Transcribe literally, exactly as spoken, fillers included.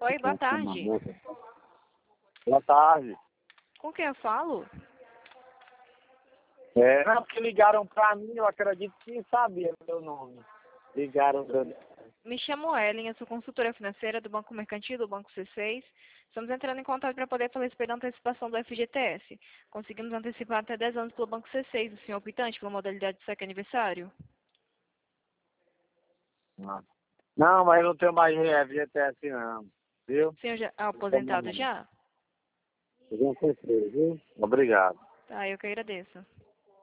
Oi, boa tarde. Boa tarde. Com quem eu falo? É, não, porque ligaram pra mim, eu acredito que sabia o meu nome. Ligaram pra mim. Me chamo Ellen, eu sou consultora financeira do Banco Mercantil, do Banco C seis. Estamos entrando em contato para poder falar a respeito da antecipação do F G T S. Conseguimos antecipar até dez anos pelo Banco C seis, o senhor optante, pela modalidade de saque aniversário? Não, não, mas eu não tenho mais F G T S não, viu? O senhor já é aposentado já? Viu? Obrigado. Tá, eu que agradeço.